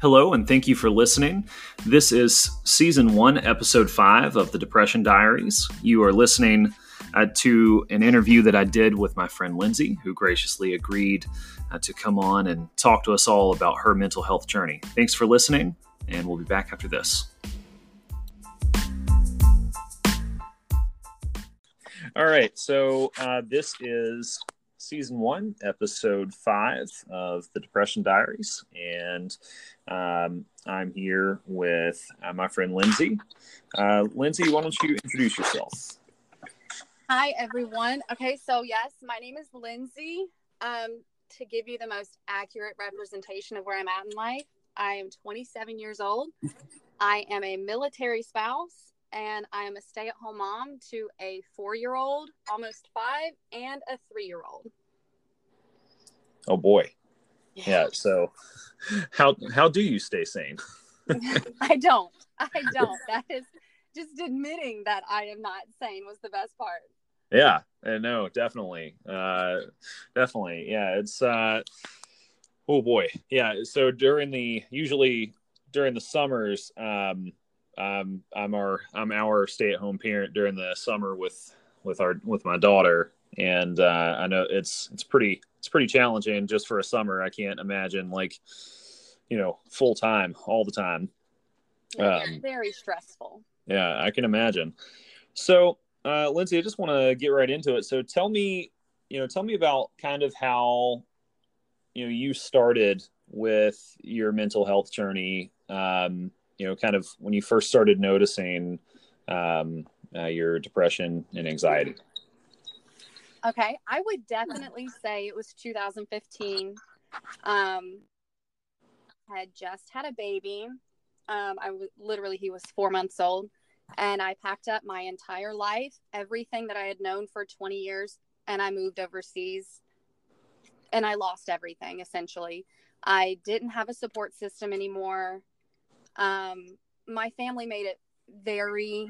Hello, and thank you for listening. This is Season 1, Episode 5 of the Depression Diaries. You are listening to an interview that I did with my friend Lindsay, who graciously agreed to come on and talk to us all about her mental health journey. Thanks for listening, and we'll be back after this. All right, so this is Season 1, Episode 5 of the Depression Diaries, and I'm here with my friend Lindsay. Lindsay, why don't you introduce yourself? Hi, everyone. Okay, so yes, my name is Lindsay. To give you the most accurate representation of where I'm at in life, I am 27 years old. I am a military spouse, and I am a stay-at-home mom to a 4-year-old, almost 5, and a 3-year-old. Oh boy. Yeah. So how do you stay sane? I don't. That is just admitting that I am not sane was the best part. Yeah. No, definitely. Definitely. Yeah. It's oh boy. Yeah. So usually during the summers, I'm our stay-at-home parent during the summer with my daughter, and I know it's pretty challenging just for a summer. I can't imagine full time all the time. It's very stressful. Yeah, I can imagine. So, Lindsay, I just want to get right into it. So tell me about kind of how you started with your mental health journey. Kind of when you first started noticing your depression and anxiety. Okay, I would definitely say it was 2015. Had just had a baby. He was 4 months old, and I packed up my entire life, everything that I had known for 20 years, and I moved overseas, and I lost everything, essentially. I didn't have a support system anymore. My family made it very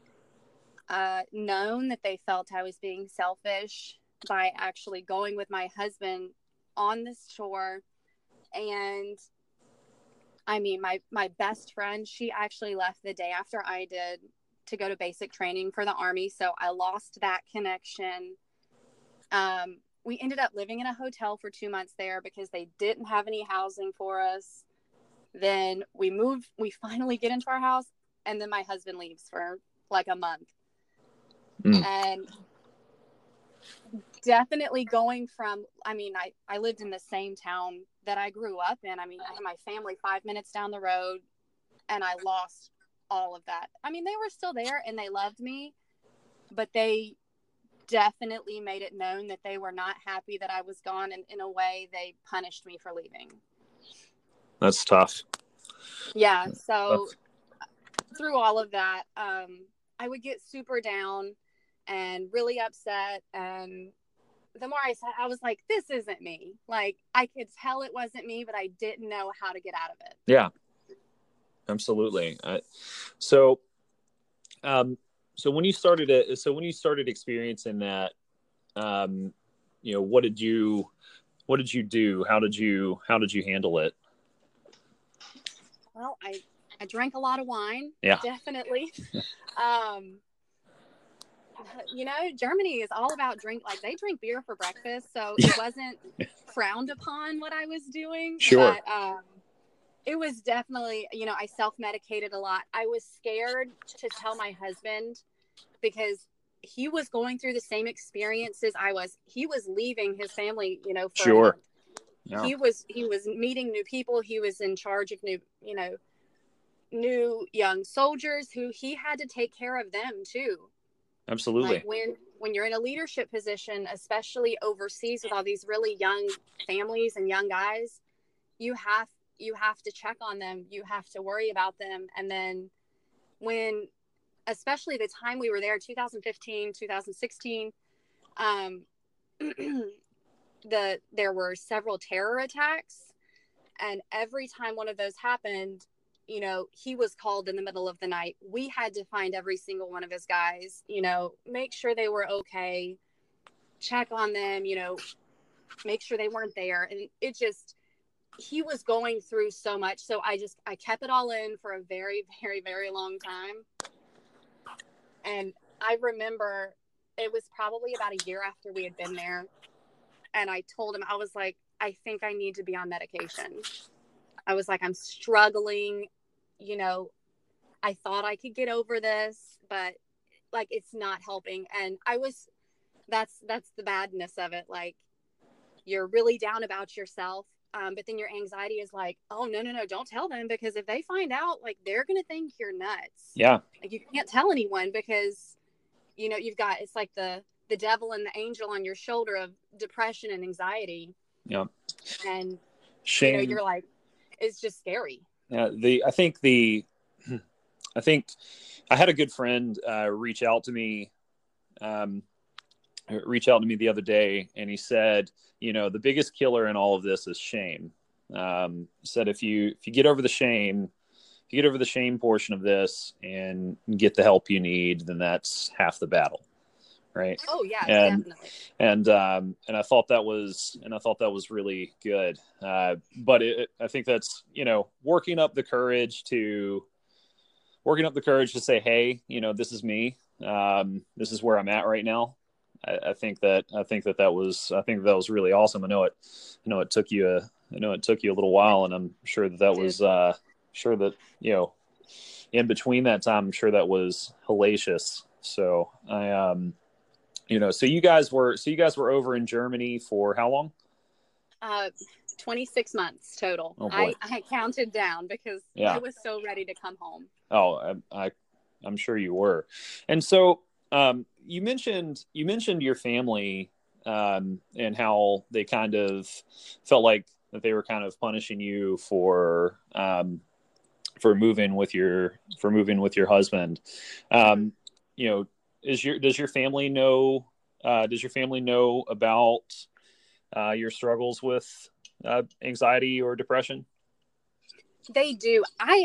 known that they felt I was being selfish by actually going with my husband on this tour. And I mean, my best friend, she actually left the day after I did to go to basic training for the Army. So I lost that connection. We ended up living in a hotel for 2 months there because they didn't have any housing for us. Then we finally get into our house, and then my husband leaves for like a month. And definitely going from, I lived in the same town that I grew up in. I mean, I had my family 5 minutes down the road, and I lost all of that. I mean, they were still there and they loved me, but they definitely made it known that they were not happy that I was gone. And in a way, they punished me for leaving. That's tough. Yeah. So through all of that, I would get super down and really upset. And the more I said, I was like, this isn't me. Like, I could tell it wasn't me, but I didn't know how to get out of it. Yeah, absolutely. So when you started experiencing that, what did you do? How did you handle it? Well, I drank a lot of wine. Yeah, definitely. Germany is all about drink. Like, they drink beer for breakfast, so it wasn't frowned upon what I was doing. Sure. But it was definitely, I self-medicated a lot. I was scared to tell my husband because he was going through the same experiences I was. He was leaving his family, for sure. a month. Yeah. He was meeting new people. He was in charge of new young soldiers who he had to take care of them too. Absolutely. Like, when you're in a leadership position, especially overseas with all these really young families and young guys, you have to check on them. You have to worry about them. And then especially the time we were there, 2015, 2016, there were several terror attacks. And every time one of those happened, he was called in the middle of the night. We had to find every single one of his guys, make sure they were okay, check on them, make sure they weren't there. And it just, he was going through so much. So I kept it all in for a very, very, very long time. And I remember it was probably about a year after we had been there. And I told him, I was like, I think I need to be on medication. I was like, I'm struggling. You know, I thought I could get over this, but like, it's not helping. And that's the badness of it. Like, you're really down about yourself. But then your anxiety is like, oh, no, don't tell them, because if they find out, like, they're going to think you're nuts. Yeah. Like, you can't tell anyone because, you know, it's like the devil and the angel on your shoulder of depression and anxiety. Yeah. And, shame. you know, you're like, it's just scary. Yeah. I think I had a good friend reach out to me the other day, and he said, you know, the biggest killer in all of this is shame. Said if you get over the shame, portion of this and get the help you need, then that's half the battle, right? Oh yeah, definitely. And I thought that was really good. But I think that's, you know, working up the courage to say, hey, you know, this is me. This is where I'm at right now. I think that was really awesome. I know it took you a little while, and I'm sure that was you know, in between that time, I'm sure that was hellacious. So you know, so you guys were over in Germany for how long? 26 months total. Oh, boy. I counted down because I was so ready to come home. Oh, I'm sure you were. And so you mentioned your family and how they kind of felt like that they were kind of punishing you for moving with your husband. You know, does your family know about your struggles with anxiety or depression? They do.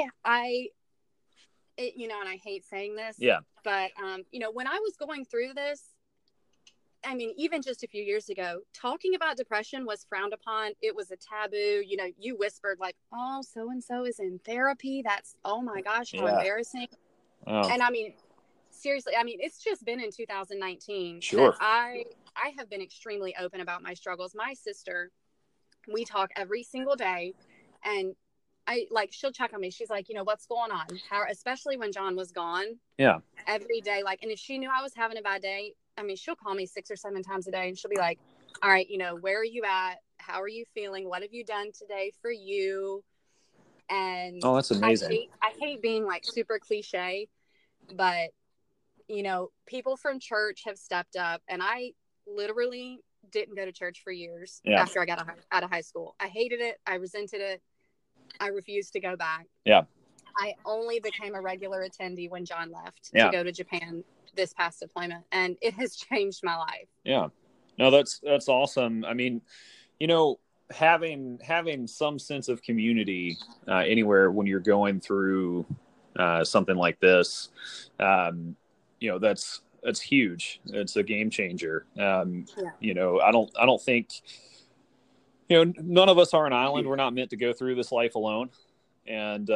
You know, and I hate saying this, but you know, when I was going through this, I mean, even just a few years ago, talking about depression was frowned upon. It was a taboo. You know, you whispered like, oh, so-and-so is in therapy. That's, oh my gosh, how embarrassing. Oh. And I mean, seriously, I mean, it's just been in 2019. Sure. That I have been extremely open about my struggles. My sister, we talk every single day, and she'll check on me. She's like, you know, what's going on? Especially when John was gone. Yeah. Every day. Like, and if she knew I was having a bad day, I mean, she'll call me 6 or 7 times a day, and she'll be like, all right, you know, where are you at? How are you feeling? What have you done today for you? And oh, that's amazing. I hate being like super cliche, but you know, people from church have stepped up, and I literally didn't go to church for years after I got out of high school. I hated it. I resented it. I refused to go back. Yeah. I only became a regular attendee when John left to go to Japan this past deployment, and it has changed my life. Yeah. No, that's awesome. I mean, you know, having some sense of community anywhere when you're going through something like this, you know, that's huge. It's a game changer. You know, I don't think, you know, none of us are an island. We're not meant to go through this life alone. And,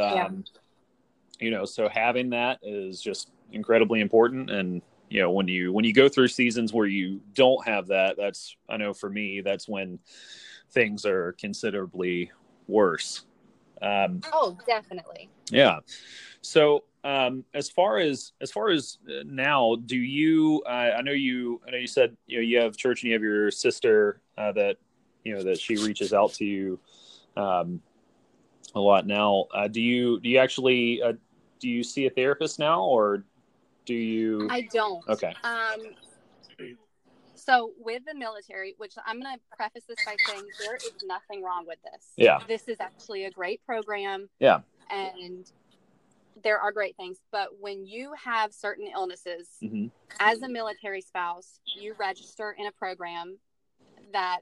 you know, so having that is just incredibly important. And, you know, when you go through seasons where you don't have that, I know for me, that's when things are considerably worse. Oh, definitely. Yeah. So, as far as now, do you, I know you said, you know, you have church and you have your sister, that, you know, that she reaches out to you, a lot now. Do you actually, do you see a therapist now, or do you? I don't. Okay. So with the military, which I'm going to preface this by saying there is nothing wrong with this. Yeah. This is actually a great program. Yeah. And there are great things. But when you have certain illnesses, mm-hmm. as a military spouse, you register in a program that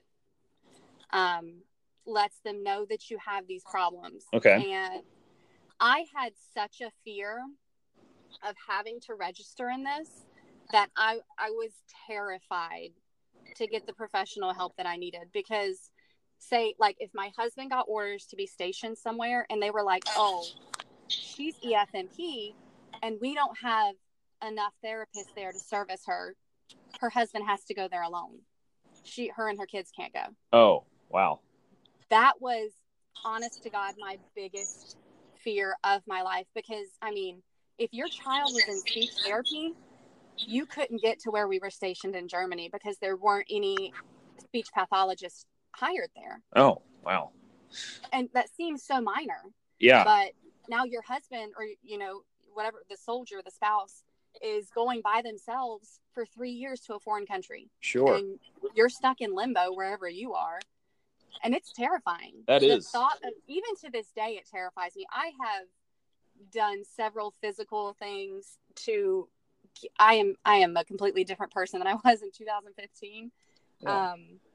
lets them know that you have these problems. Okay. And I had such a fear of having to register in this that I was terrified to get the professional help that I needed, because say, like, if my husband got orders to be stationed somewhere and they were like, oh, she's EFMP and we don't have enough therapists there to service her, her husband has to go there alone. Her and her kids can't go. Oh, wow. That was, honest to God, my biggest fear of my life. Because, I mean, if your child was in speech therapy, you couldn't get to where we were stationed in Germany because there weren't any speech pathologists hired there. Oh, wow. And that seems so minor. Yeah. But now your husband or, whatever, the soldier, the spouse, is going by themselves for 3 years to a foreign country. Sure. And you're stuck in limbo wherever you are. And it's terrifying. That is. The thought of, even to this day, it terrifies me. I have done several physical things to, I am a completely different person than I was in 2015. Yeah.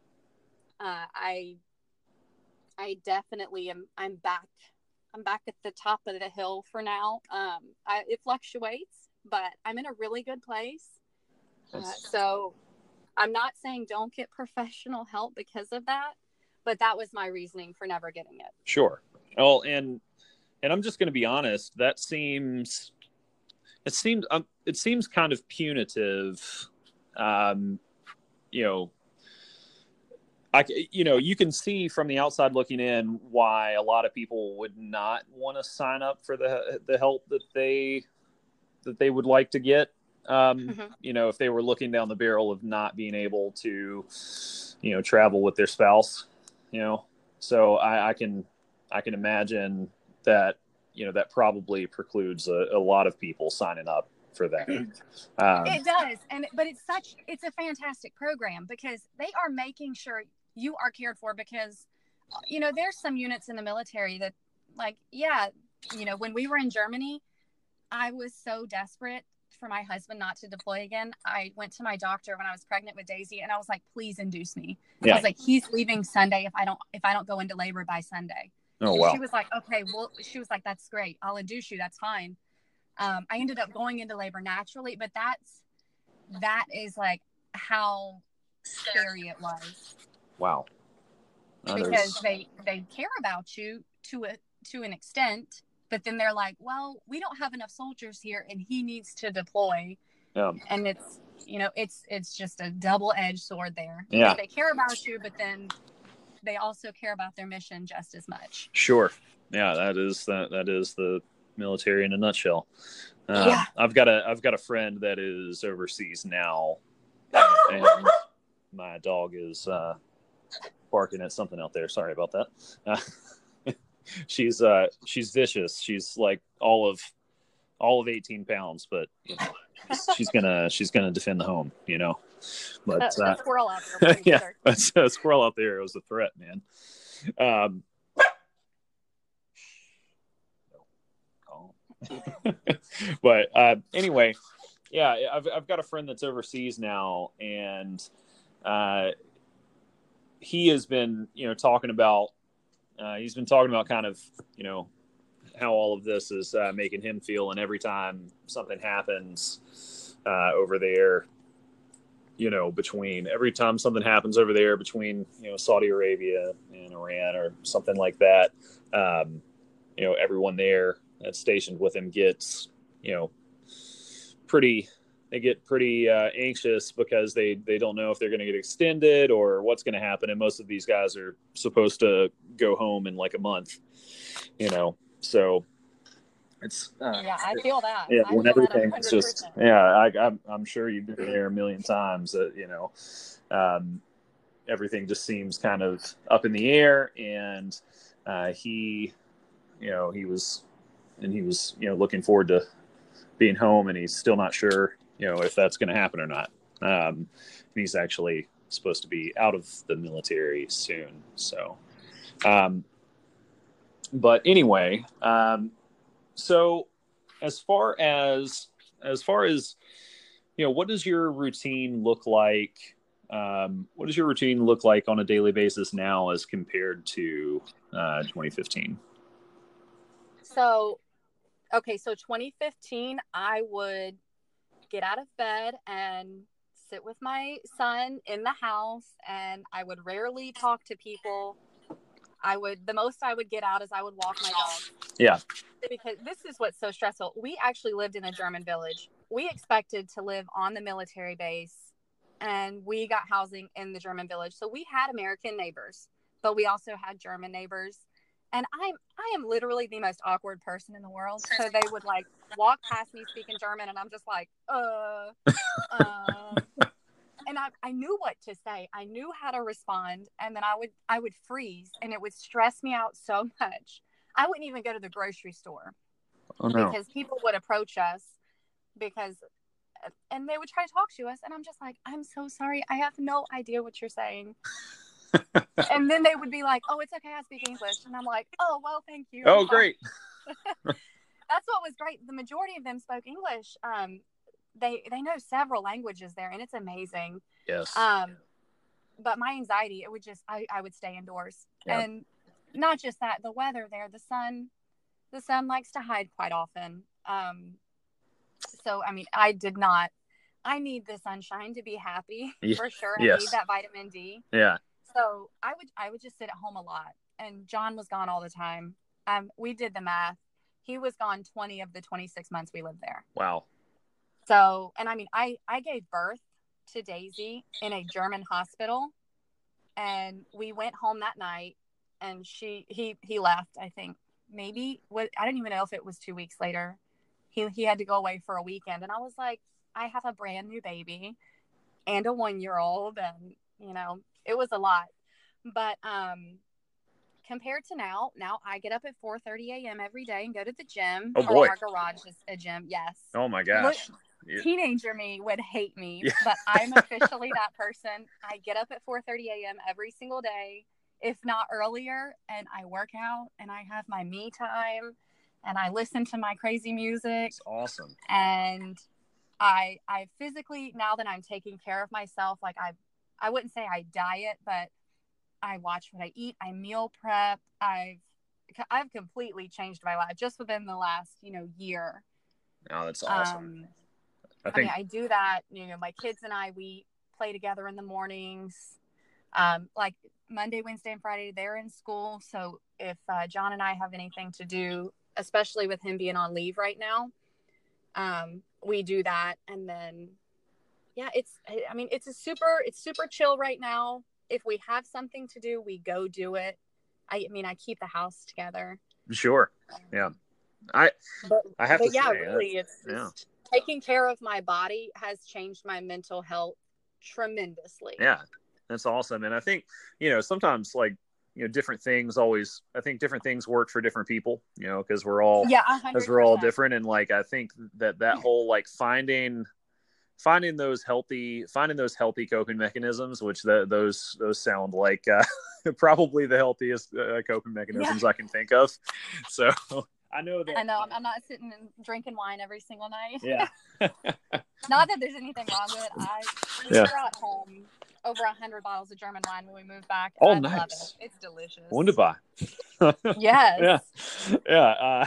I definitely am. I'm back at the top of the hill for now. It fluctuates, but I'm in a really good place. So I'm not saying don't get professional help because of that, but that was my reasoning for never getting it. Sure. Well, and I'm just going to be honest. It seems kind of punitive. You can see from the outside looking in why a lot of people would not want to sign up for the help that they would like to get. If they were looking down the barrel of not being able to, travel with their spouse, so I can imagine that, that probably precludes a lot of people signing up for that. It does. But it's a fantastic program because they are making sure you are cared for because, there's some units in the military that when we were in Germany, I was so desperate for my husband not to deploy again. I went to my doctor when I was pregnant with Daisy and I was like, please induce me. Yeah. I was like, he's leaving Sunday if I don't go into labor by Sunday. Oh, wow. She was like, okay, well, she was like, that's great. I'll induce you. That's fine. I ended up going into labor naturally, but that is like how scary it was. Wow. Because they care about you to an extent, but then they're like, well, we don't have enough soldiers here and he needs to deploy. Yeah. And it's just a double-edged sword there. Yeah. They care about you, but then they also care about their mission just as much. Sure. Yeah, that is the military in a nutshell. Yeah. I've got a friend that is overseas now, and my dog is barking at something out there. Sorry about that. She's vicious. She's like all of 18 pounds, but she's gonna defend the home, But a squirrel out there. Yeah, that's a squirrel out there. It was a threat, man. But anyway, yeah, I've got a friend that's overseas now, and he has been talking about kind of how all of this is making him feel, and every time something happens over there, every time something happens over there between Saudi Arabia and Iran or something like that, everyone there that's stationed with him gets pretty anxious because they don't know if they're going to get extended or what's going to happen, and most of these guys are supposed to go home in like a month, so it's I feel that. Yeah, when everything's just I'm sure you've been there a million times. Everything just seems kind of up in the air, and he was looking forward to being home, and he's still not sure if that's going to happen or not. He's actually supposed to be out of the military soon, so. But anyway, so as far as what does your routine look like? What does your routine look like on a daily basis now as compared to 2015? So 2015, I would get out of bed and sit with my son in the house, and I would rarely talk to people The most I would get out is I would walk my dog. Yeah. Because this is what's so stressful. We actually lived in a German village. We expected to live on the military base, and we got housing in the German village. So we had American neighbors, but we also had German neighbors. And I am literally the most awkward person in the world. So they would like walk past me speaking German, and I'm just like, and I knew what to say. I knew how to respond, and then I would freeze, and it would stress me out so much. I wouldn't even go to the grocery store because people would approach us and they would try to talk to us, and I'm just like, I'm so sorry, I have no idea what you're saying. And then they would be like, oh, it's okay, I speak English, and I'm like, oh, well, thank you. Oh, great. That's what was great. The majority of them spoke English. They know several languages there, and it's amazing. Yes. But my anxiety, it would just I would stay indoors. Yeah. And not just that, the weather there, the sun likes to hide quite often. So I mean, I need the sunshine to be happy for sure. I need that vitamin D. Yeah. So I would just sit at home a lot, and John was gone all the time. We did the math. He was gone 20 of the 26 months we lived there. Wow. So, and I mean, I gave birth to Daisy in a German hospital, and we went home that night, and he left, I think maybe I don't even know if it was 2 weeks later. He had to go away for a weekend, and I was like, I have a brand new baby and a 1-year-old, and it was a lot. But compared to now I get up at 4:30 a.m. every day and go to the gym. Oh boy. Our garage is a gym. Yes. Oh my gosh. Teenager me would hate me, but I'm officially that person. I get up at 4:30 a.m. every single day, if not earlier, and I work out, and I have my me time, and I listen to my crazy music. That's awesome. And I physically, now that I'm taking care of myself, like I wouldn't say I diet, but I watch what I eat. I meal prep. I've completely changed my life just within the last, year. Oh, that's awesome. I do that. My kids and we play together in the mornings. Like Monday, Wednesday, and Friday, they're in school. So if John and I have anything to do, especially with him being on leave right now, we do that. And then, it's super chill right now. If we have something to do, we go do it. I keep the house together. Sure. Yeah. I have to say, really, it's taking care of my body has changed my mental health tremendously. Yeah, that's awesome. And I think, sometimes different things different things work for different people, because we're all, 100%. Different. And I think that whole finding those healthy coping mechanisms, which those sound like probably the healthiest coping mechanisms I can think of. So I know I'm not sitting and drinking wine every single night. Yeah. Not that there's anything wrong with it. We brought home over 100 bottles of German wine when we moved back. Oh, I nice. love it. It's delicious. Wunderbar. Yes. Yeah.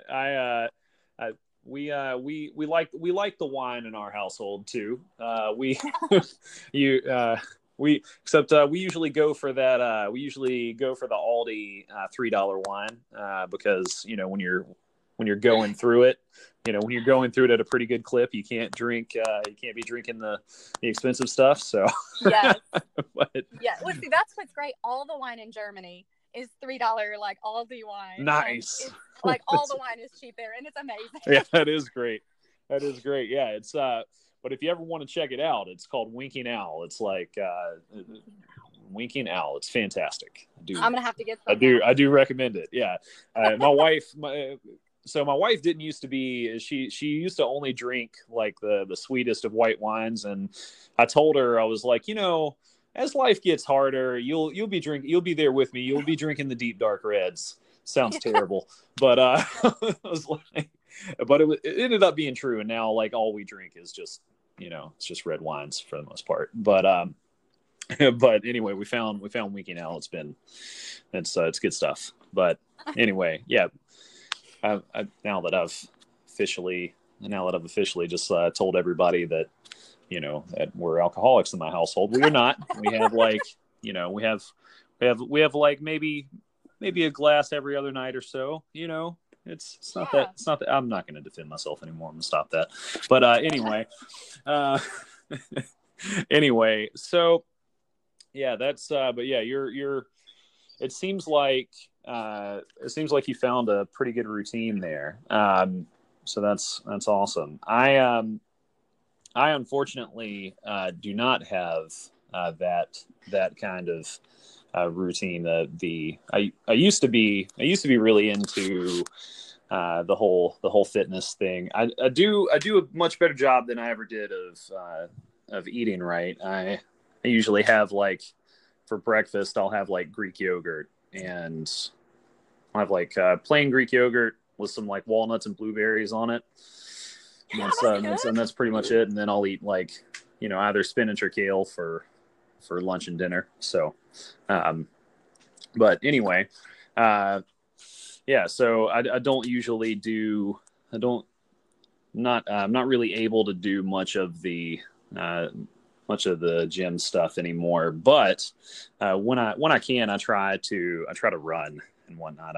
We like the wine in our household too. We usually go for that. We usually go for the Aldi $3 wine because when you're going through it, at a pretty good clip, you can't be drinking the expensive stuff. So yes, well, see, that's what's great. All the wine in Germany is $3, like Aldi wine. Nice. Like all the wine is cheap there, and it's amazing. Yeah, that is great. Yeah, it's but if you ever want to check it out, it's called Winking Owl. It's like Winking Owl. It's fantastic. I'm gonna have to get some. I do recommend it. Yeah, my wife. So my wife didn't used to be. She used to only drink like the sweetest of white wines, and I told her, I was like, as life gets harder, you'll be there with me. You'll be drinking the deep dark reds. Sounds terrible, but I was like, but it ended up being true, and now all we drink is just it's just red wines for the most part. But but anyway, we found Winking Owl. It's good stuff. But anyway, yeah. Now that I've officially just told everybody that that we're alcoholics in my household. We are not. We have we have maybe maybe a glass every other night or so. It's not that, I'm not going to defend myself anymore. I'm going to stop that. But anyway, uh, anyway, so yeah, that's but yeah, you're it seems like you found a pretty good routine there. So that's awesome. I unfortunately do not have that kind of routine. I used to be really into the whole fitness thing. I do a much better job than I ever did of eating right. I usually have, like, for breakfast I'll have like Greek yogurt, and I'll have like plain Greek yogurt with some like walnuts and blueberries on it. And that's pretty much it. And then I'll eat, like, either spinach or kale for lunch and dinner. So, but anyway, yeah. So I don't usually do. I'm not really able to do much of the gym stuff anymore. But when I can, I try to run and whatnot.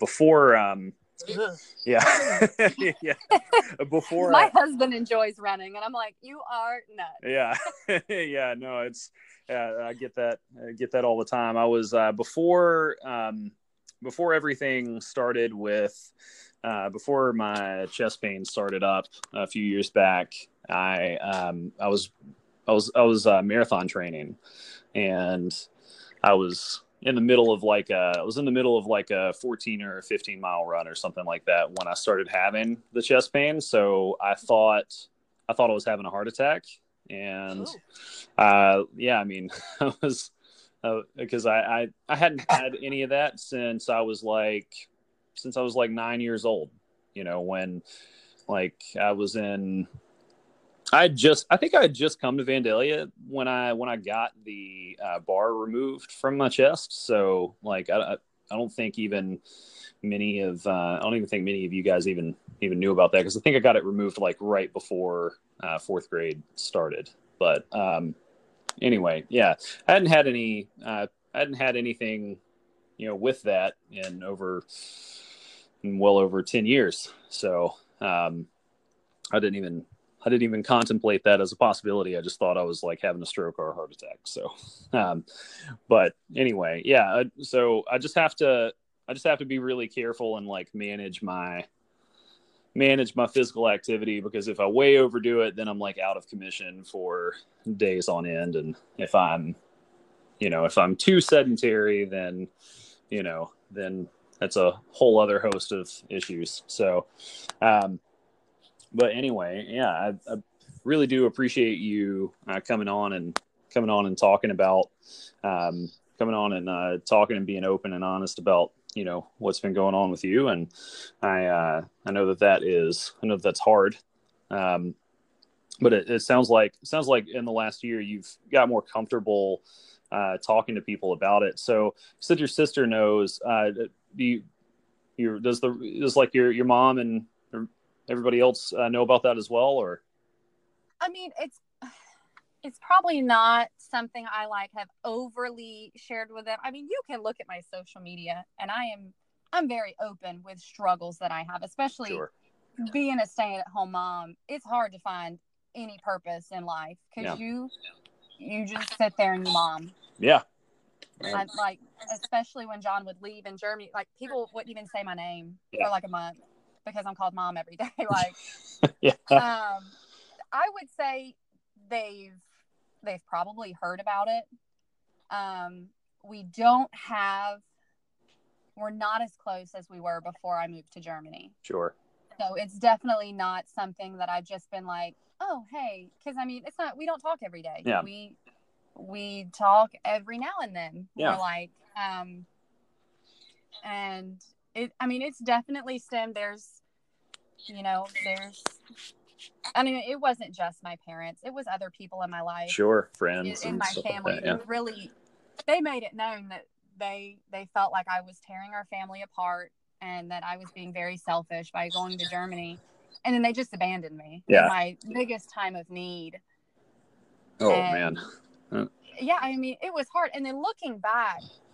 Yeah. Yeah. Before my husband enjoys running, and I'm like, you are nuts. Yeah. Yeah. No, I get that all the time. I was before everything started with before my chest pain started up a few years back. I was marathon training, and I was in the middle of like a 14 or 15 mile run or something like that when I started having the chest pain. So I thought I was having a heart attack, and yeah, I mean, I was because I hadn't had any of that since I was like 9 years old. When, like, I think I had just come to Vandalia when I got the bar removed from my chest. So, like, I don't think even many of I don't even think many of you guys even knew about that, because I think I got it removed like right before fourth grade started. But anyway, yeah, I hadn't had anything with that in well over 10 years. So I didn't even contemplate that as a possibility. I just thought I was like having a stroke or a heart attack. So, but anyway, yeah. So I just have to be really careful and like manage my physical activity, because if I way overdo it, then I'm like out of commission for days on end. And if I'm too sedentary, then that's a whole other host of issues. So, but anyway, yeah, I really do appreciate you coming on and talking about talking and being open and honest about what's been going on with you. And I know that's hard, but it sounds like in the last year you've got more comfortable talking to people about it. So since your sister knows, does your mom and everybody else know about that as well? Or, I mean, it's probably not something I have overly shared with them. I mean, you can look at my social media, and I'm very open with struggles that I have, especially sure. Being a stay-at-home mom. It's hard to find any purpose in life, because you just sit there and you mom. Yeah. I, especially when John would leave in Germany, like, people wouldn't even say my name for like a month because I'm called mom every day. Like, yeah. I would say they've probably heard about it. We're not as close as we were before I moved to Germany. Sure. So it's definitely not something that I've just been like, oh, hey, because I mean, we don't talk every day. Yeah. We talk every now and then. Yeah. We're like, and it's definitely stemmed. I mean, it wasn't just my parents. It was other people in my life. Sure. Friends in my family like that, who really, they made it known that they felt like I was tearing our family apart and that I was being very selfish by going to Germany. And then they just abandoned me in my biggest time of need. Oh, man. Yeah, I mean, it was hard. And then looking back,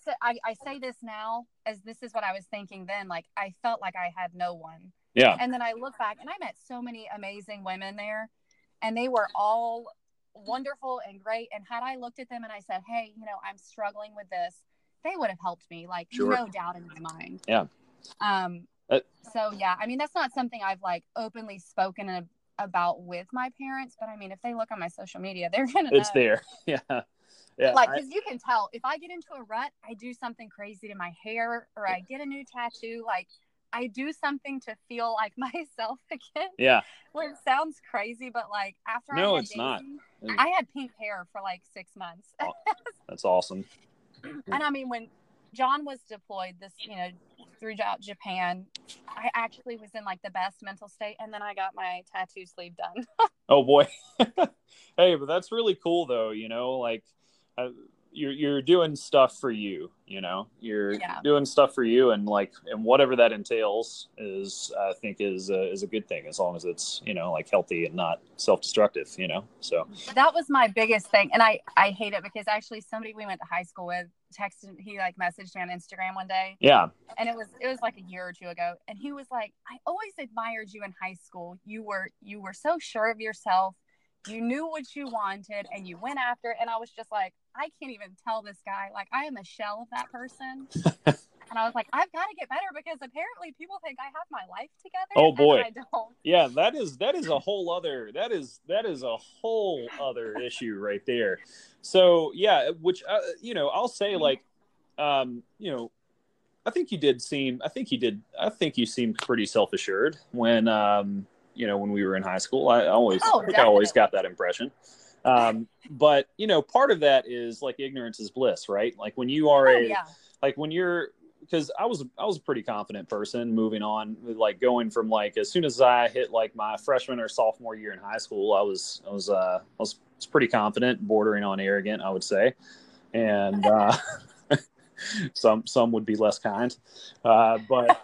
I say this now as this is what I was thinking then. Like, I felt like I had no one. Yeah. And then I look back and I met so many amazing women there, and they were all wonderful and great. And had I looked at them and I said, hey, I'm struggling with this, they would have helped me. Like, Sure. no doubt in my mind. Yeah. So yeah, I mean, that's not something I've like openly spoken about with my parents, but I mean, if they look on my social media, they're going to know. It's there. Yeah. Yeah. Like, because you can tell if I get into a rut, I do something crazy to my hair, or I get a new tattoo. Like, I do something to feel like myself again. Yeah. Well, it sounds crazy, but like after I had Daisy, not. I had pink hair for like 6 months. That's awesome. And I mean, when John was deployed through Japan, I actually was in like the best mental state, and then I got my tattoo sleeve done. Oh boy. Hey, but that's really cool though. Like you're doing stuff for you. You're doing stuff for you, and whatever that entails I think is a good thing, as long as it's like healthy and not self-destructive. So that was my biggest thing, and I hate it because actually somebody we went to high school with he like messaged me on Instagram one day. Yeah. And it was like a year or two ago, and he was like, I always admired you in high school. You were so sure of yourself. You knew what you wanted and you went after it. And I was just like, I can't even tell this guy, like, I am a shell of that person. And I was like, I've got to get better, because apparently people think I have my life together. Oh boy. And I don't. Yeah, that is a whole other issue right there. So yeah, which I'll say, like, I think you seemed pretty self-assured when when we were in high school. I always got that impression. But part of that is like ignorance is bliss, right? Like when you are because I was a pretty confident person moving on, like going from like, as soon as I hit like my freshman or sophomore year in high school, I was pretty confident, bordering on arrogant, I would say. And some would be less kind. But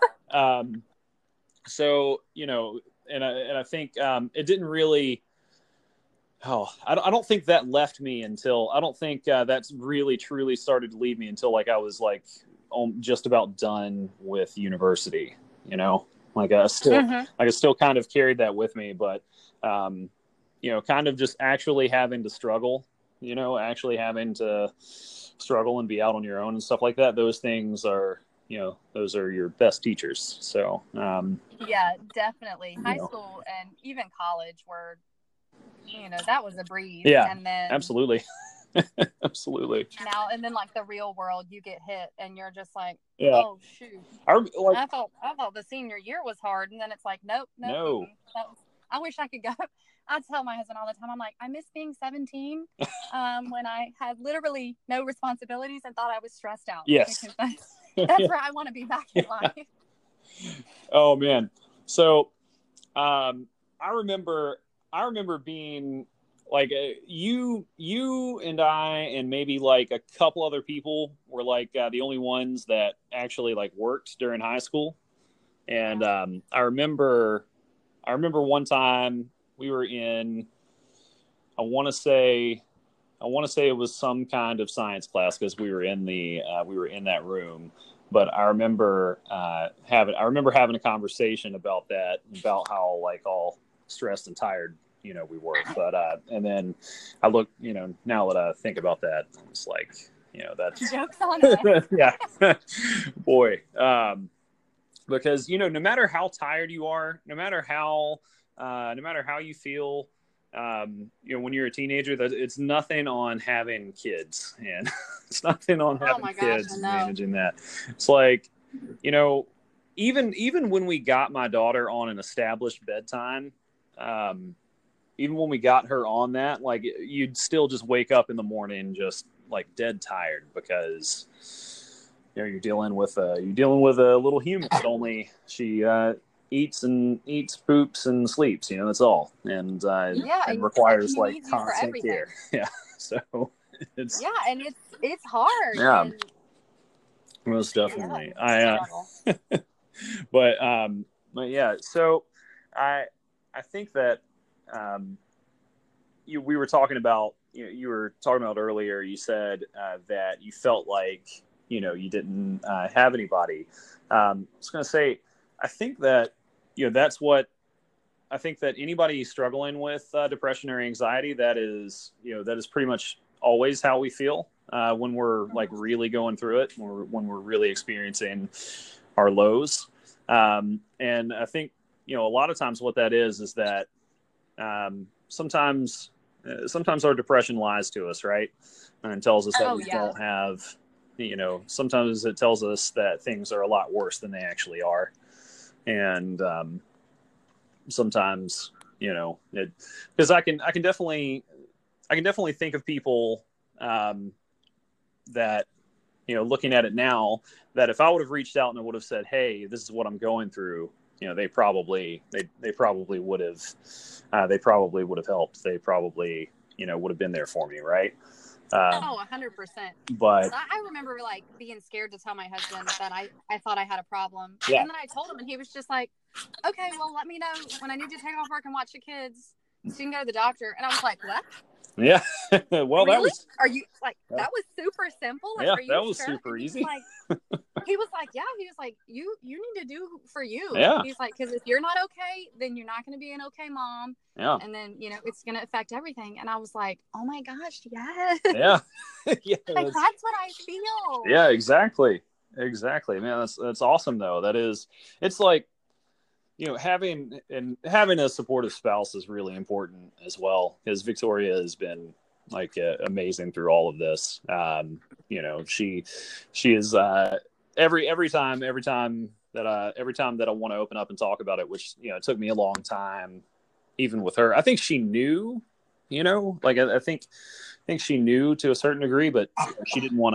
so, and I think it didn't really, I don't think that left me until, I don't think that's really truly started to leave me until like I was like just about done with university, like I still kind of carried that with me, but kind of just actually having to struggle, and be out on your own and stuff like that. Those things are, those are your best teachers. So, yeah, definitely. High school and even college were, that was a breeze. Yeah, and then absolutely. Absolutely. Now, and then like the real world, you get hit and you're just like, yeah. Oh shoot. I thought the senior year was hard. And then it's like, nope. No. I wish I could go. I tell my husband all the time, I'm like, I miss being 17 when I had literally no responsibilities and thought I was stressed out. Yes. That's where I want to be back in life. Oh man. So I remember being like you and I and maybe like a couple other people were like the only ones that actually like worked during high school. And I remember one time we were in, I want to say it was some kind of science class, because we were in that room. But I remember having a conversation about how like all stressed and tired we were. But and then I look, now that I think about that, it's like, that's jokes on that. Yeah. Boy. Because no matter how tired you are, no matter how you feel, when you're a teenager, that it's nothing on having kids, and it's nothing on having kids and managing that. It's like, even when we got my daughter on an established bedtime, even when we got her on that, like you'd still just wake up in the morning just like dead tired, because you're dealing with a little human that only she eats, poops, and sleeps. That's all, and requires like constant care. Yeah, so it's and it's hard. Yeah, and most definitely. But yeah. So I think that we were talking about. You were talking about earlier. You said that you felt like you didn't have anybody. I was going to say, I think that, I think that anybody struggling with depression or anxiety, that is pretty much always how we feel when we're like really going through it, when we're really experiencing our lows. And I think, a lot of times what that is that sometimes our depression lies to us, right? And tells us that we don't have, sometimes it tells us that things are a lot worse than they actually are. And sometimes, because I can definitely think of people that, looking at it now, that if I would have reached out and I would have said, hey, this is what I'm going through, they probably would have helped. They probably, would have been there for me. Right. 100%. But I remember like being scared to tell my husband that I thought I had a problem. Yeah. And then I told him and he was just like, okay, well, let me know when I need you to take off work and watch the kids so you can go to the doctor. And I was like, what? Yeah. Well, really? that was, are you like, that was super simple. Like, yeah, are you that was sure? super easy. He was like, yeah, he was like, you need to do for you. Yeah. He's like, because if you're not okay, then you're not going to be an okay mom. Yeah. And then, it's going to affect everything. And I was like, oh my gosh, yes. Yeah. Yeah. Like, that's what I feel. Yeah, exactly. Man, that's awesome though. It's like, having a supportive spouse is really important as well, because Victoria has been like amazing through all of this. She is every time that I want to open up and talk about it, which it took me a long time, even with her. I think she knew, like I think she knew to a certain degree, but she didn't want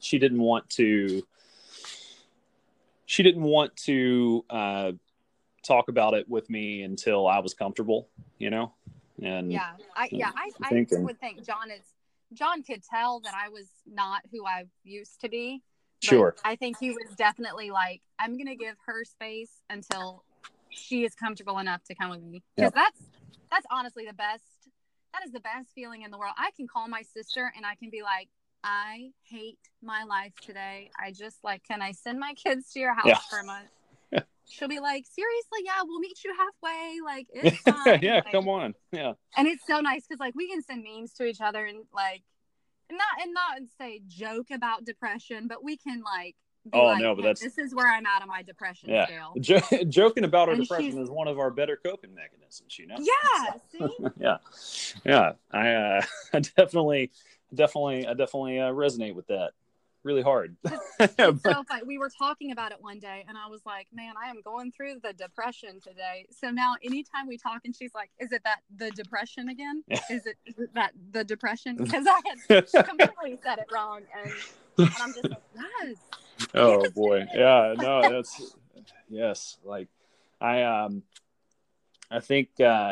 to talk about it with me until I was comfortable, and I would think John could tell that I was not who I used to be. Sure. I think he was definitely like, I'm going to give her space until she is comfortable enough to come with me. Because that's honestly the best. That is the best feeling in the world. I can call my sister and I can be like, I hate my life today. I just can I send my kids to your house for a month? She'll be like, seriously, yeah, we'll meet you halfway. Like, it's fine. Yeah, come on. Yeah. And it's so nice because we can send memes to each other and not say joke about depression, but we can but this is where I'm at on my depression scale. Joking about our depression is one of our better coping mechanisms, Yeah, see? Yeah. I definitely resonate with that really hard. It's so funny. We were talking about it one day and I was like, man, I am going through the depression today. So now anytime we talk and she's like, is it that the depression again? Yeah. Is it that the depression? Because I had completely said it wrong. And I'm just like, yes. Oh boy. Yeah, no, that's yes. Like I think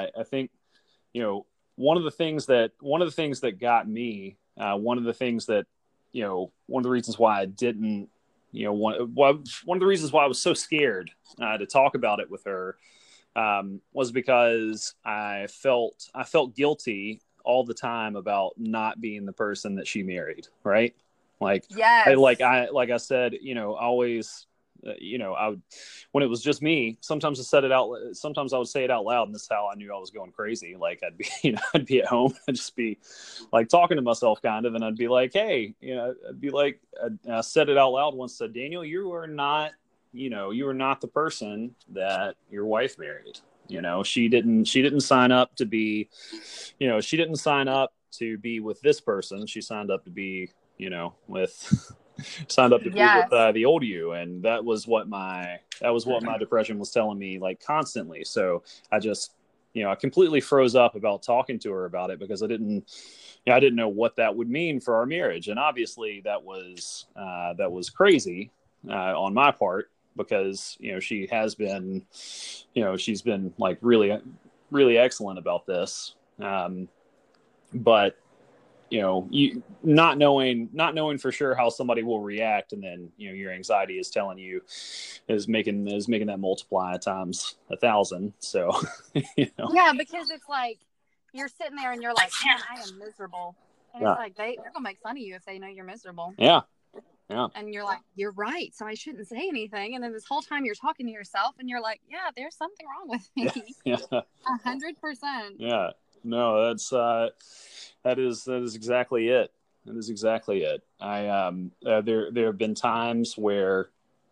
one of the things that got me, one of the reasons why I didn't, one of the reasons why I was so scared to talk about it with her was because I felt guilty all the time about not being the person that she married. Right. Like, yes. like I said, always, when it was just me, sometimes I would say it out loud, and this is how I knew I was going crazy. Like I'd be at home, I'd just be like talking to myself kind of, and I'd be like, hey, I said it out loud once, said, Daniel, you are not the person that your wife married. She didn't sign up to be, she didn't sign up to be with this person. She signed up to be, with the old you. And that was what my depression was telling me, like, constantly. So I just, I completely froze up about talking to her about it because I didn't know what that would mean for our marriage. And obviously that was crazy on my part because, she has been, she's been like really, really excellent about this. But you not knowing for sure how somebody will react, and then your anxiety is telling you is making that multiply times 1,000. So yeah, because it's like you're sitting there and you're like, man, I am miserable, and it's like they're gonna make fun of you if they know you're miserable. Yeah, Yeah. And you're like, you're right. So I shouldn't say anything. And then this whole time you're talking to yourself and you're like, yeah, there's something wrong with me. Yeah. 100%. Yeah. No, that is exactly it. That is exactly it. There have been times where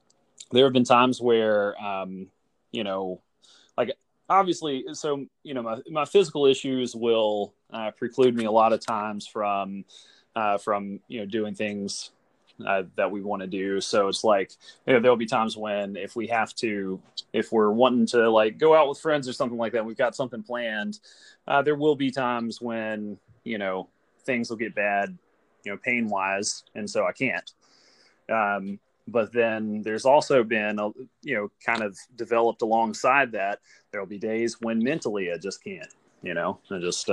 you know, like, obviously, so, you know, my physical issues will preclude me a lot of times from, you know, doing things that we want to do. So it's like, you know, there'll be times when if we're wanting to like go out with friends or something like that, we've got something planned. There will be times when, you know, things will get bad, you know, pain wise. And so I can't. But then there's also been, you know, kind of developed alongside that. There'll be days when mentally I just can't, you know, I just,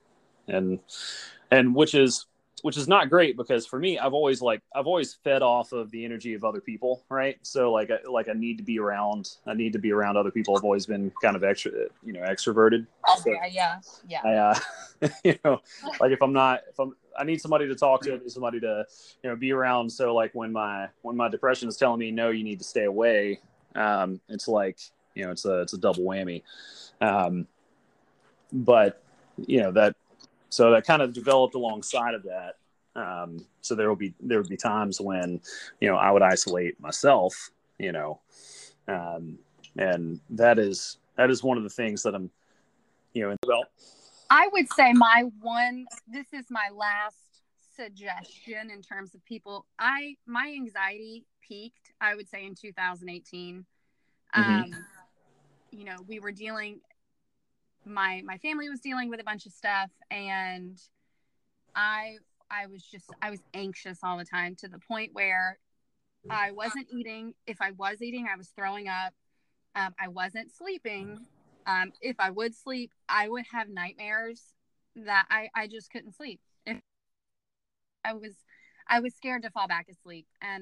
and which is not great, because for me, I've always fed off of the energy of other people. Right. So I need to be around other people. I've always been kind of extroverted. So Yeah. you know, like I need somebody to talk to, I need somebody to, you know, be around. So like when my depression is telling me, no, you need to stay away. It's like, you know, it's a double whammy. But you know, that kind of developed alongside of that. So there would be times when, you know, I would isolate myself, you know, and that is one of the things that I'm, you know, well, I would say this is my last suggestion in terms of people. My anxiety peaked, I would say, in 2018. Mm-hmm. You know, we were my family was dealing with a bunch of stuff, and I was anxious all the time, to the point where I wasn't eating. If I was eating, I was throwing up. I wasn't sleeping. If I would sleep, I would have nightmares that I just couldn't sleep. If I was scared to fall back asleep. And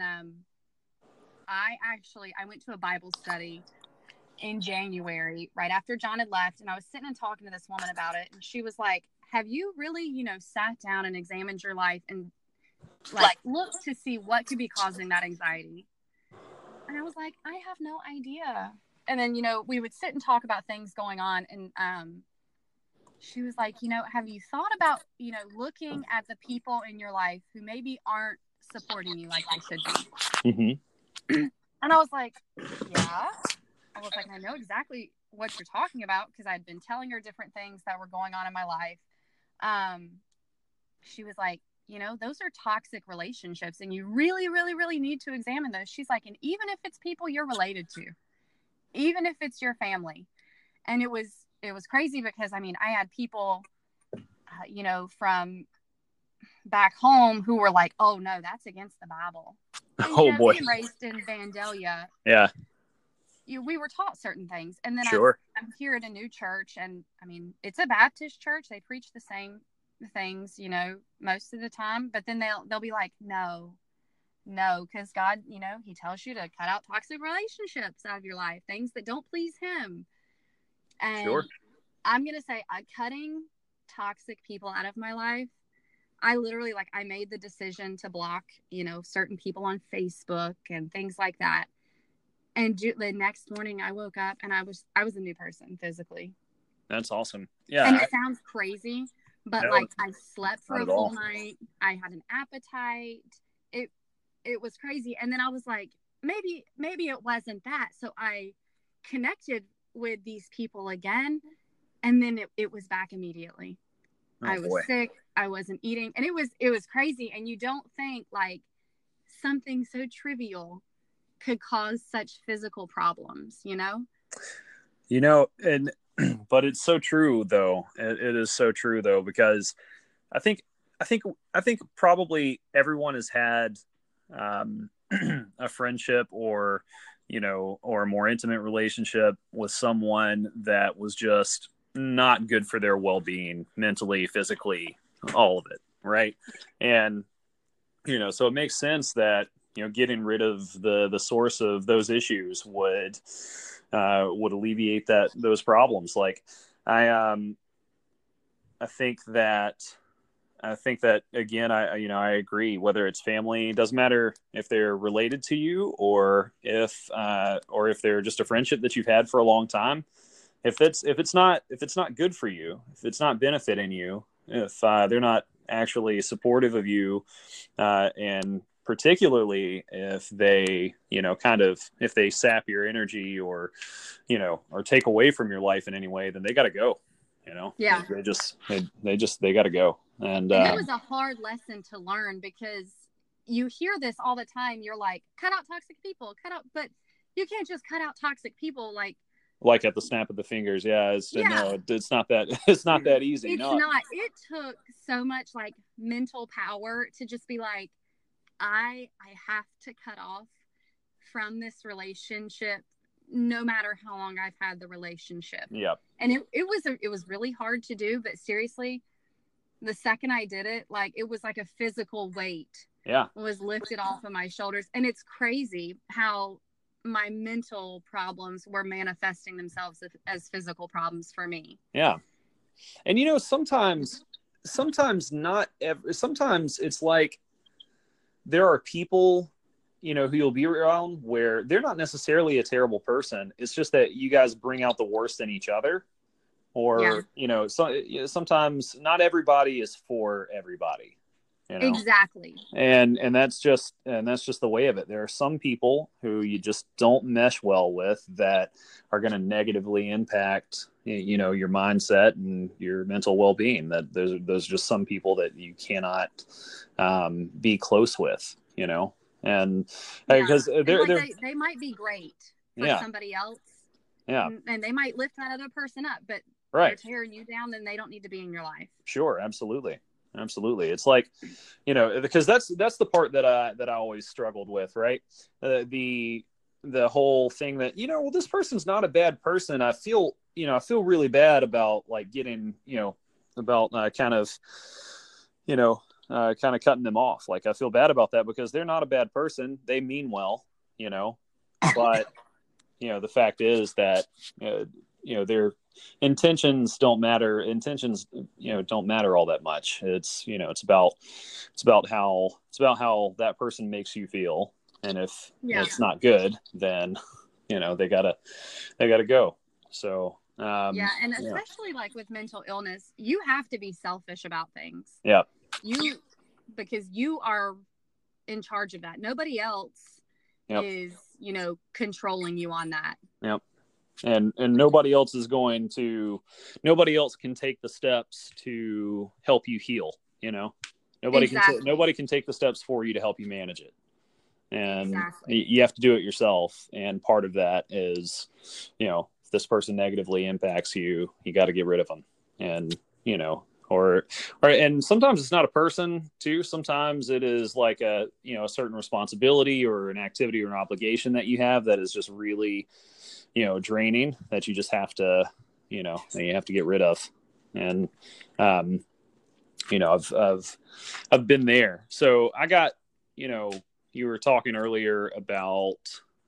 I went to a Bible study in January, right after John had left, and I was sitting and talking to this woman about it, and she was like, have you really, you know, sat down and examined your life and like looked to see what could be causing that anxiety? And I was like, I have no idea. And then, you know, we would sit and talk about things going on, and she was like, you know, have you thought about, you know, looking at the people in your life who maybe aren't supporting you like they should be? Mm-hmm. And I was like, yeah. I was like, I know exactly what you're talking about, because I'd been telling her different things that were going on in my life. She was like, you know, those are toxic relationships, and you really, really, really need to examine those. She's like, and even if it's people you're related to, even if it's your family. And it was crazy, because I mean, I had people, you know, from back home who were like, oh no, that's against the Bible. And, Oh, boy. being raised in Vandalia, yeah, we were taught certain things. And then sure. I'm here at a new church, and I mean, it's a Baptist church. They preach the same things, you know, most of the time, but then they'll be like, no, because God, you know, he tells you to cut out toxic relationships out of your life, things that don't please him. And Sure. I'm going to say, cutting toxic people out of my life, I literally, like, I made the decision to block, you know, certain people on Facebook and things like that. And the next morning I woke up and I was a new person physically. That's awesome. Yeah. And it sounds crazy, but No, like, I slept for a full all. night. I had an appetite. It was crazy. And then I was like, maybe it wasn't that. So I connected with these people again. And then it was back immediately. Oh, I was boy. sick. I wasn't eating. And it was crazy. And you don't think like something so trivial could cause such physical problems, you know? You know, and but it's so true though. It is so true though, because I think probably everyone has had a friendship, or, you know, or a more intimate relationship with someone that was just not good for their well-being, mentally, physically, all of it, right? And, you know, so it makes sense that, you know, getting rid of the source of those issues would alleviate those problems. Like I think that I think that again, I agree. Whether it's family, it doesn't matter if they're related to you or if they're just a friendship that you've had for a long time. If it's not good for you, if it's not benefiting you, if they're not actually supportive of you, and particularly if they, if they sap your energy or, or take away from your life in any way, then they got to go. Yeah. They got to go. And it was a hard lesson to learn, because you hear this all the time. You're like, cut out toxic people, but you can't just cut out toxic people like at the snap of the fingers. No, it's not that, easy. It's not. It took so much like mental power to just be like, I have to cut off from this relationship, no matter how long I've had the relationship. Yep. And it was really hard to do, but seriously, the second I did it, like, it was like a physical weight was lifted off of my shoulders. And it's crazy how my mental problems were manifesting themselves as physical problems for me. Yeah. And sometimes it's like there are people, who you'll be around where they're not necessarily a terrible person. It's just that you guys bring out the worst in each other, or, sometimes not everybody is for everybody. Exactly. And that's just the way of it. There are some people who you just don't mesh well with that are going to negatively impact, your mindset and your mental well-being. That there's just some people that you cannot be close with, and because they might be great for somebody else. Yeah. And they might lift that other person up, but right. they're tearing you down, then they don't need to be in your life. Sure. Absolutely. It's like, because that's the part that I always struggled with, right? The whole thing that, well, this person's not a bad person. I feel really bad about like getting, about kind of cutting them off. Like, I feel bad about that because they're not a bad person. They mean well, but, the fact is that, their intentions don't matter. Intentions, don't matter all that much. It's about how that person makes you feel. And if it's not good, then, they gotta go. So, and especially like with mental illness, you have to be selfish about things. Yeah. Because you are in charge of that. Nobody else is, controlling you on that. Yep. And nobody else can take the steps to help you heal. Nobody can take the steps for you to help you manage it. And you have to do it yourself. And part of that is, if this person negatively impacts you, you got to get rid of them. And, and sometimes it's not a person too. Sometimes it is like a certain responsibility or an activity or an obligation that you have that is just really, draining, that you just have to, that you have to get rid of. And, I've been there. So I got, you were talking earlier about,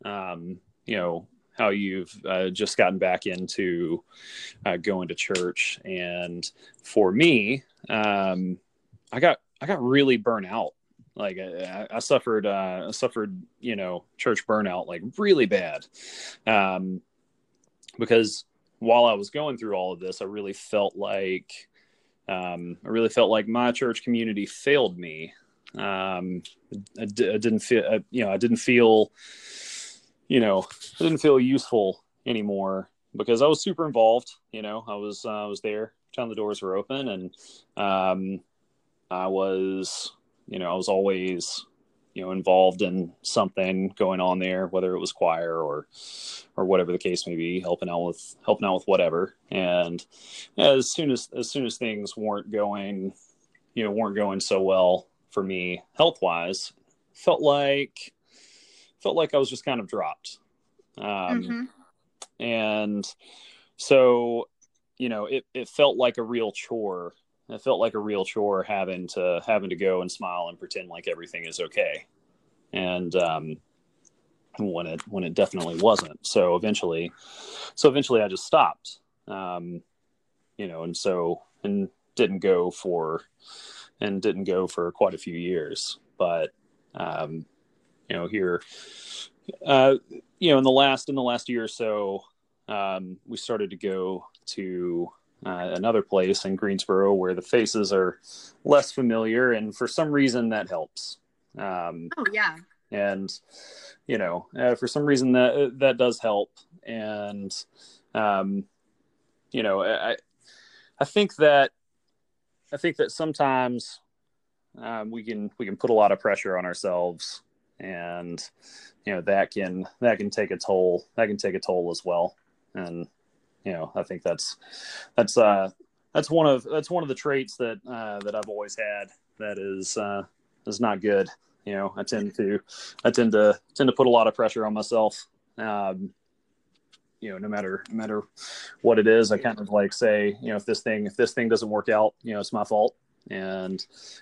how you've just gotten back into going to church. And for me, I got really burnt out. Like I suffered, church burnout, like really bad. Because while I was going through all of this, I really felt like my church community failed me. I didn't feel useful anymore because I was super involved. I was there time the doors were open, and I was always, involved in something going on there, whether it was choir or whatever the case may be, helping out with whatever. And as soon as things weren't going so well for me health wise, felt like I was just kind of dropped. And so, it felt like a real chore. It felt like a real chore having to go and smile and pretend like everything is okay. And, when it definitely wasn't. So eventually I just stopped, and didn't go for, and didn't go for quite a few years. But, here, in the last year or so, we started to go to another place in Greensboro where the faces are less familiar, and for some reason that helps. Oh yeah. And for some reason that does help. And I think that sometimes we can put a lot of pressure on ourselves, and that can take a toll. That can take a toll as well. And I think that's one of the traits that I've always had that is not good. I tend to put a lot of pressure on myself. No matter what it is, I kind of like say, if this thing doesn't work out, it's my fault. And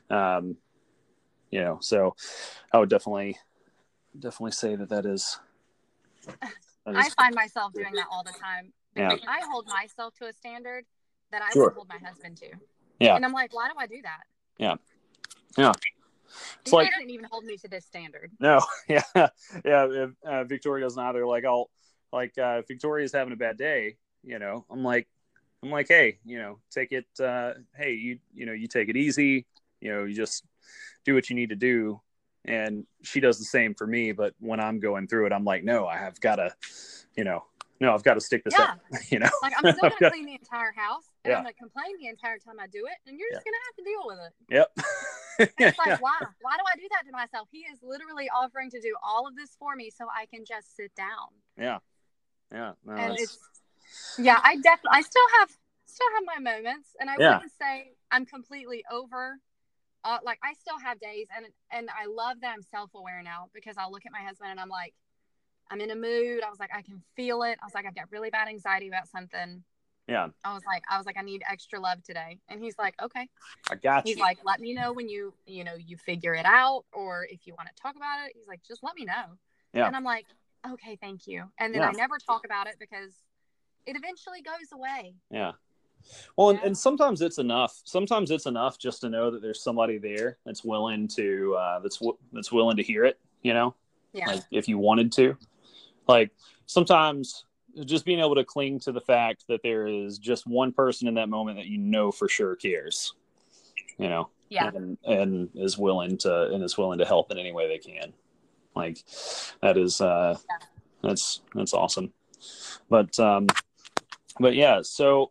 so I would definitely say that is. I find myself doing that all the time. Yeah. I hold myself to a standard that I Sure. would hold my husband to. Yeah. And I'm like, why do I do that? Yeah. Yeah. He doesn't even hold me to this standard. No. Yeah. Yeah. If Victoria doesn't either. If Victoria's having a bad day, I'm like, hey, take it. Hey, you take it easy. You just do what you need to do. And she does the same for me. But when I'm going through it, I'm like, no, I've got to stick this out. Like I'm still going to clean the entire house, and Yeah. I'm going to complain the entire time I do it, and you're just going to have to deal with it. Yep. And it's like, why? Why do I do that to myself? He is literally offering to do all of this for me so I can just sit down. Yeah. Yeah. No, And I still have my moments, and I wouldn't say I'm completely over. Like I still have days, and I love that I'm self-aware now, because I'll look at my husband and I'm like, I'm in a mood. I was like, I can feel it. I was like, I've got really bad anxiety about something. Yeah. I was like, I need extra love today. And he's like, okay. I got you. He's like, let me know when you figure it out, or if you want to talk about it. He's like, just let me know. Yeah. And I'm like, okay, thank you. And then I never talk about it because it eventually goes away. Yeah. Well, and sometimes it's enough. Sometimes it's enough just to know that there's somebody there that's willing to that's willing to hear it. Yeah. Like if you wanted to, like sometimes just being able to cling to the fact that there is just one person in that moment that for sure cares. Yeah. And is willing to help in any way they can. Like that is that's awesome. But yeah, so.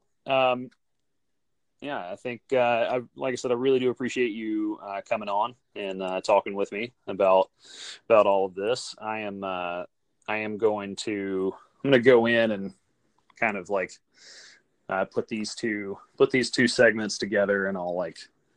I think, like I said, I really do appreciate you coming on and talking with me about all of this. I'm going to go in and kind of like put these two segments together, and I'll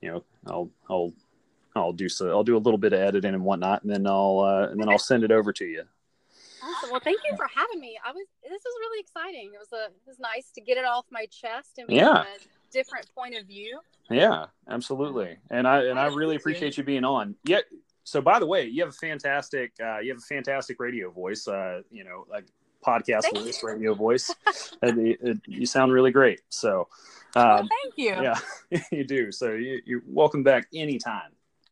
I'll do a little bit of editing and whatnot, and then I'll send it over to you. Awesome. Well, thank you for having me. This was really exciting. It was nice to get it off my chest and be from a different point of view. Yeah, absolutely. And I really appreciate you being on. Yeah. So by the way, you have a fantastic radio voice, like podcast voice, radio voice. You sound really great. So, thank you. Yeah, you do. So you're welcome back anytime.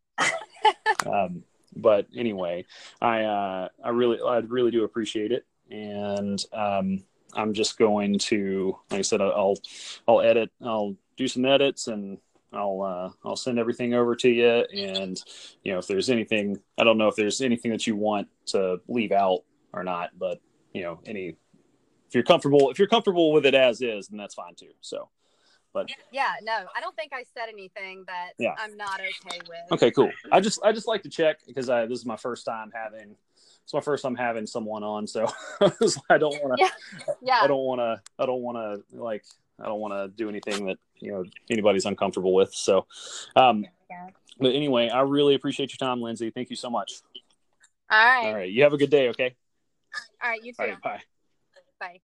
But anyway, I really do appreciate it. And, I'm just going to, like I said, I'll edit, I'll do some edits, and I'll send everything over to you. And, if there's anything, I don't know if there's anything that you want to leave out or not, but if you're comfortable with it as is, then that's fine too. So, but no, I don't think I said anything that I'm not okay with. Okay, cool. I just like to check because this is my first time having someone on, so I don't want to. Yeah. I don't want to do anything that anybody's uncomfortable with. So, but anyway, I really appreciate your time, Lindsay. Thank you so much. All right. You have a good day. Okay. All right. You too. All right, bye. Bye.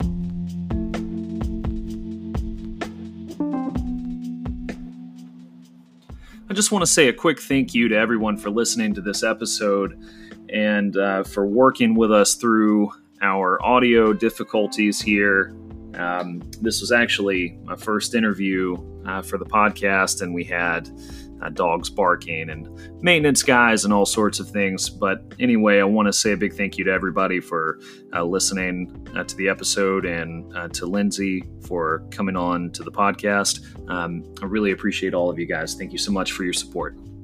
I just want to say a quick thank you to everyone for listening to this episode and for working with us through our audio difficulties here. This was actually my first interview for the podcast, and we had dogs barking and maintenance guys and all sorts of things. But anyway, I want to say a big thank you to everybody for listening to the episode, and to Lindsay for coming on to the podcast. I really appreciate all of you guys. Thank you so much for your support.